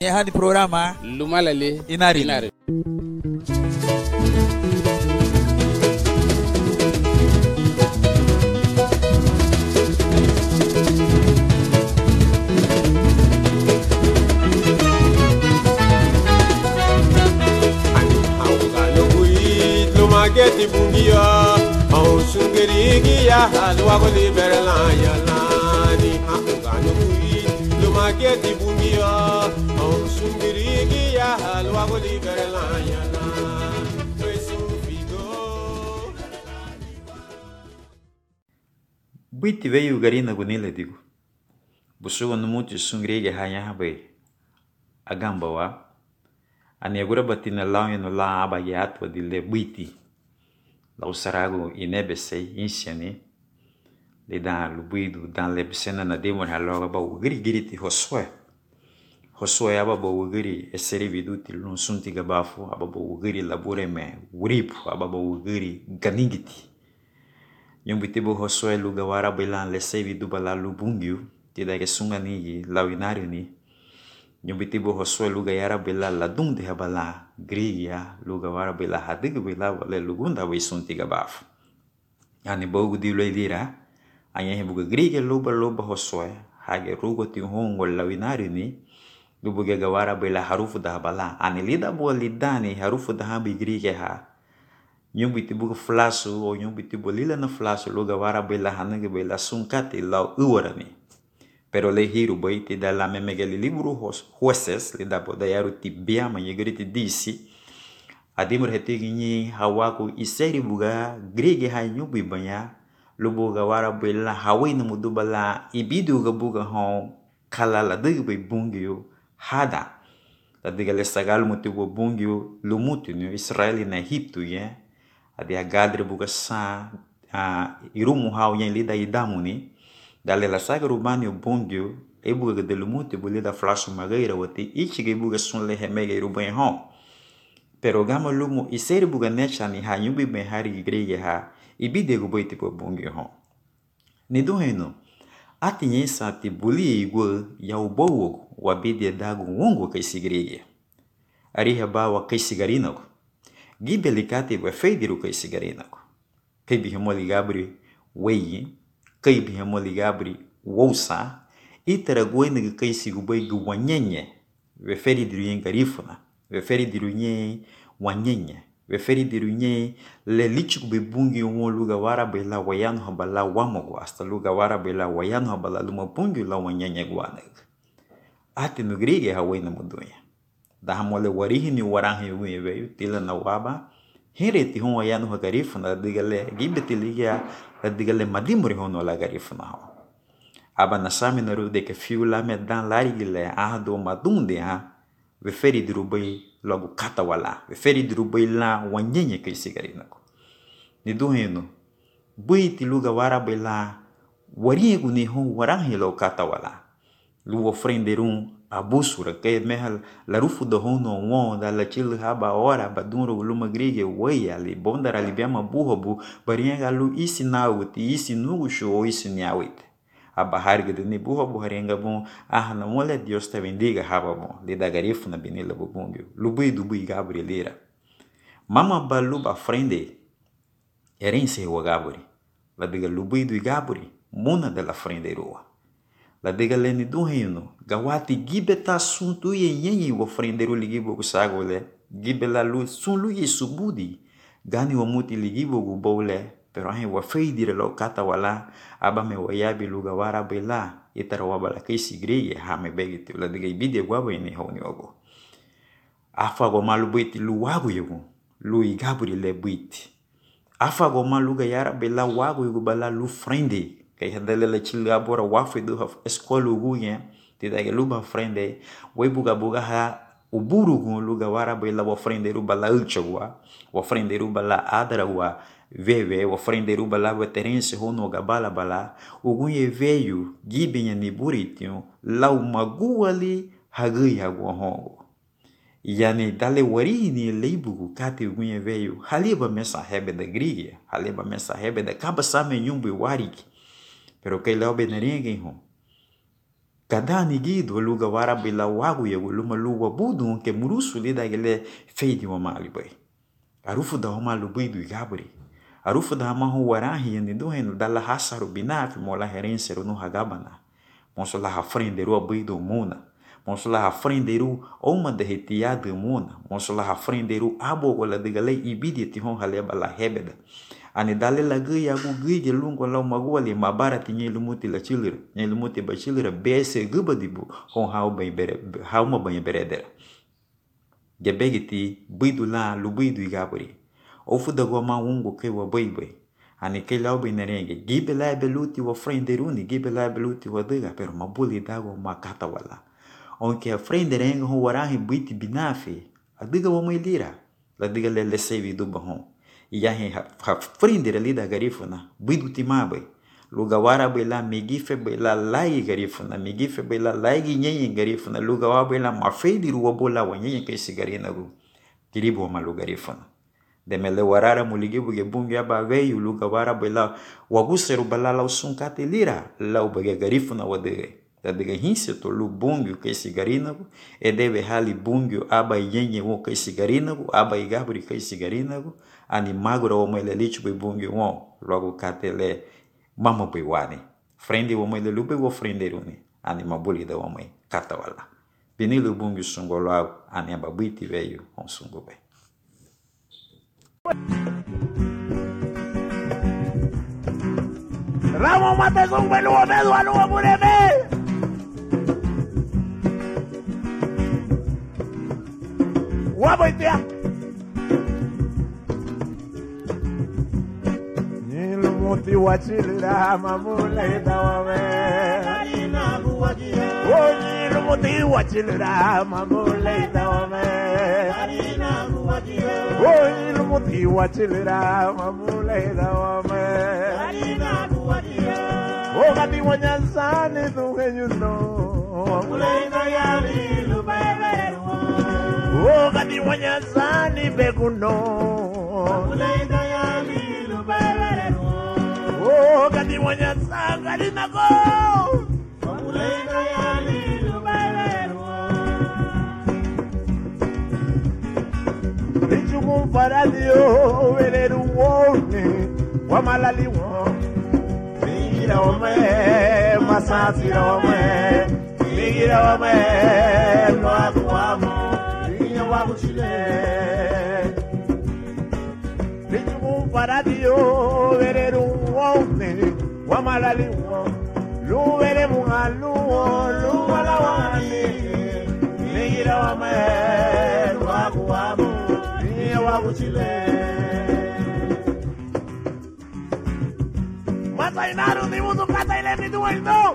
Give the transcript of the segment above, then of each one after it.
Hadi programa Lumalale Inari. Mageti bungia, au sungerigi ya halwa goli berlanya lani. Haugano kui, lo mageti bungia, au sungerigi ya halwa goli berlanya lani. Buiti veio garina gunile digo. Busugo no muti sungerigi hanya habai. Agamba wa. Anegura batina launha no la abayato de le buiti. Lau sarago inebesei insiani. Le dan lubido dan lebsena na demor haloga ba ugiri giriti hoswe. Hoswe aba ba ugiri eseri viduti lun sunti gabafu aba ba ugiri labure me uripu aba ba ugiri ganingiti. Nyumbitibu hoswe lugawara bilan lesei vidu bala lubungyu tidak kesunga ni lawinario ni. Nyumbitibu hoswe luga yara bila ladung de habala grigia luga wara bila hadig bila wale lugunda we sunti gabaf. Yani bogu di lira anya hebuga grigia loba hoswe hage rugo ti hongo lawinari ni lubuga gawara bila harufu da habala ani lida bo lidani harufu da habi grigia ha. Nyumbitibu flasu o nyumbitibu lila na flasu luga wara bila hanage bila sunkati lau uwara ni. Pero le hiru boiti da la memegeli libro jueces le da poda yaru tibia ma yegriti disi adimur hetigi ni hawaku iseri buga grege ha nyubi banya lubuga wara bela hawai na mudubala ibidu ga buga hon kala la digbe bungio hada da digale sagal motivo bungio lumutu no Israeli na Egipto ye adi agadre buga sa irumu haw yen lida idamuni Dale la saga rubani o bongio e buga de lumute bule da flash magaira wati ichi ge buga sun le hemege ruben hon. Pero gama lumo iseri buga necha ni ha nyubi me hari grege ha ibide go boiti po bongio hon. Ni do heno ati nyensa ti buli igwe ya ubowo wa bide dago wongo kai sigrege. Ari haba wa kai sigarina ko. Gibelikati wa feidiru kai sigarina ko. Kai bihemoli gabri weyi kai bihemo ligabri wousa itara goine kai sigubai gu wanyenye we feri dirunye garifuna we feri dirunye wanyenye we feri dirunye le lichiku bebungi won luga wara bela wayano habala wamogo hasta luga wara bela wayano habala luma bungi la wanyenye gwana ati no grege hawaina mudoya da hamole warihi ni warahi wewe tila na waba Hereti hon wayano hagarifuna digale gibeti liga digale madimuri hono la garifuna ho. Aba nasami naru de que fiula me dan larigile ardo madunde ha we feri dirubai logo katawala we feri dirubai la wanyenye kai sigarina ko. Ni duheno buiti luga wara bela wariegu ni hon warahi lo katawala. Lu ofrenderum abusura que mehal la rufu do hono won da la chil haba ora badunro luma grige weya li bondara li biama buhobu barianga lu isi nawuti isi nugusho isi nyawite aba harga de ni buhobu harenga bon na mole Dios te bendiga haba bon li da garifu na benila bubungio lubi dubi gabrielera mama balu ba frende erense wa gabri la diga lubi du gabri muna de la frende roa La degaleni do reino, gawati gibeta suntu yenyenyi wo frenderu ligibo kusagole, gibela lu sun lu yesubudi, gani wo muti ligibo gubole, pero ahe wa feidire lo kata wala, aba me wayabi luga wara bela, itara wabala kaisi greye ha me begiti, la dega ibide gwabo yene honi ogo. Afa go malu buiti lu wagu yogo, lu igaburi le buiti. Afa go malu ga yara bela wagu yogo bala lu frende, kay hadale la chilga bora wafe do haf escolo guye te da luba frende we buga ha uburu gun luga wara bela wa frende ru bala ulchwa wa frende ru bala adara wa veve wa frende ru bala veterense hono gabala bala ugunye veio gibenya ni buritio lau maguali hagi hago hongo yani dale wari ni leibu kati ugunye veio haliba mesa hebe da grigia haliba mesa hebe da kaba same nyumbu wariki Pero que leo beneringue ho. Kadani gido luga wara bila wagu ya luma luwa budu ke murusu lida gele feidi wa mali bay. Arufu da homa lubidu igabri. Arufu da hama hu warahi yandi duhenu dalla hasaru binafi mola herenseru no hagabana. Monsola ha frenderu abidu muna. Monsola ha frenderu oma de hetiadu muna. Monsola ha frenderu abo wala digale ibidi ti hon haleba la hebeda. Ani dale la gaya gu gaya lungo lau magwali mabara ti nye lumuti la chilira. Nye lumuti ba chilira bese guba dibu hon hau ma banyi beredera. Gebegi ti bidu la lubidu igaburi. Ofu da goma ungo ke wa baibai. Ani ke lau bai narenge. Gibe la beluti wa frenderuni. Gibe la beluti wa diga. Pero mabuli dago makata wala. Onke a frenderenga hon warahi biti binafi. A diga wa mailira. La diga le sevi duba hon. Iya ha frindere lida garifuna bidu timabai lugawara bela megife bela lai garifuna megife bela lai nyenye garifuna lugawa bela mafedi ruwa bola wanyenye kesi garina gu kiribu ma lugarifuna demele warara muligibu ge bungi aba veyu lugawara bela waguseru bela la usunkate lira la ubage garifuna wadege dadega hinse to lu bungi kesi garina gu edebe hali bungi aba yenye wo kesi garina gu aba igabri kesi garina gu ani magura o mele lichu be bungi wo logo katele mama be wani frendi o mele lube wo frenderuni ani mabuli da o mai katawala binilu bungi sungolo ani ababiti veyu on sungobe Ramo mate sungbe luo medu anu amureme Waboitia Muti wachilira mamule dawame Karina buwagia Oji muti wachilira mamule dawame Karina buwagia Oji muti wachilira mamule dawame Karina buwagia Ogati wanyansani duhenyuno Mamule dayali lubeberuwa Ogati wanyansani bekuno Mamule dayali lubeberuwa Oh, kati wanya sanga linago. Mamulenga ya liluberu. Richumu paradio vereru wone wamalali wo. Migira ome masafira ome. Migira ome loakuamo. Minya wakuchile. Richumu paradio vereru wamalali wo luwele mungalu luwala wani nigira wame wakuwamu niye wakuchile mata inaru ni mudu kata ile midu wendo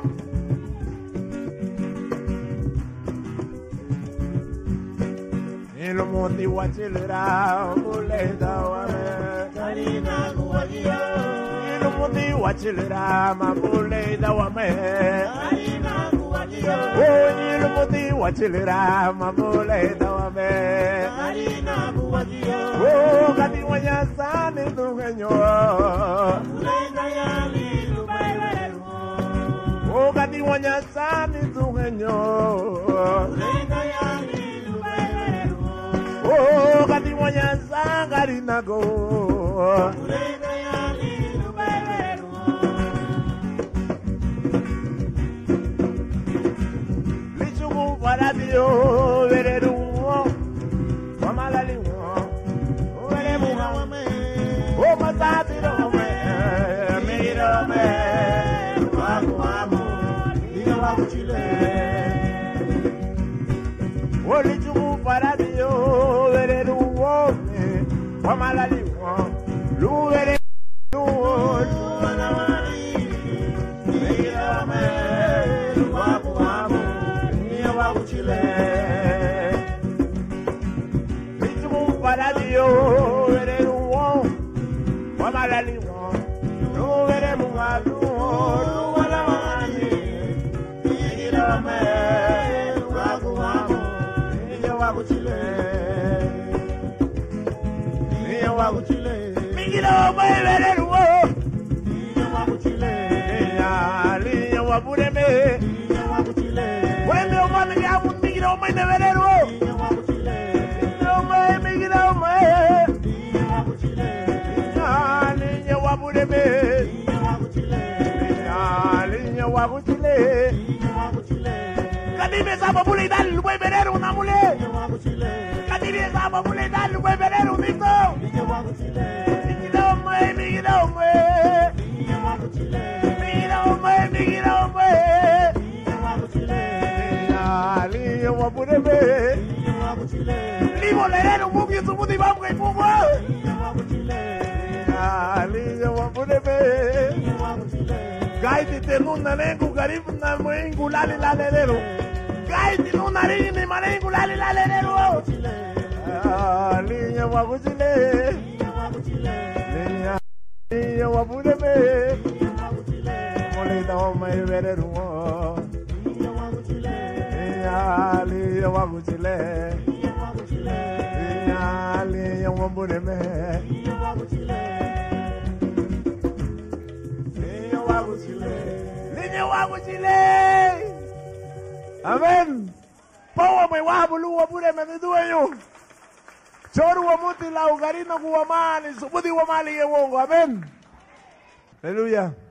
nilo mundi wachilera muleda wame karina kuwajia Muti wachilira mabule dawame Karina kuwajia Oji muti wachilira mabule dawame Karina kuwajia O kati wanyasani duhenyo Mabule dayali lubeberu O kati wanyasani duhenyo Mabule dayali lubeberu O kati wanyasanga rinago Mabule dayali Radio vereru wamalali wo vere muhame o masatiro me miro me wakuamu ina wakuchile o lichumu paradio vereru wo wamalali wo lu vere Radio, vere wo, wamalali wo, lu vere mungalu, lu wala wani, nigira me, wakuwamu, niye wakuchile, niye wakuchile, nigira me vere wo, niye wakuchile, niye wabureme, niye wakuchile. umay na verero. Umay migila umay. Niña wabuleme. Niña wabuchile. Kadime saba bule dal luwe verero na mule. Kadime saba bule dal luwe verero nito. Migila umay migila umay. Migila umay migila umay. Niña wabuleme. Libo lerero mugi sumudi babu kai fumo. Niña wabuleme. Gaiti te nuna nengu garibu na mwengu lali lalero. Gaiti nuna rini manengu lali lalero. Niña wabuleme. Niña wabuleme. Molida oma iverero. Niña wabuleme. Niña wabuleme. Niña wabuchile. Amen. Pawa mwe wabulu wabule meniduenyo. Choru wa muti la ugarina kuwa mani. Subudi wa mali ye wongo. Amen. Hallelujah.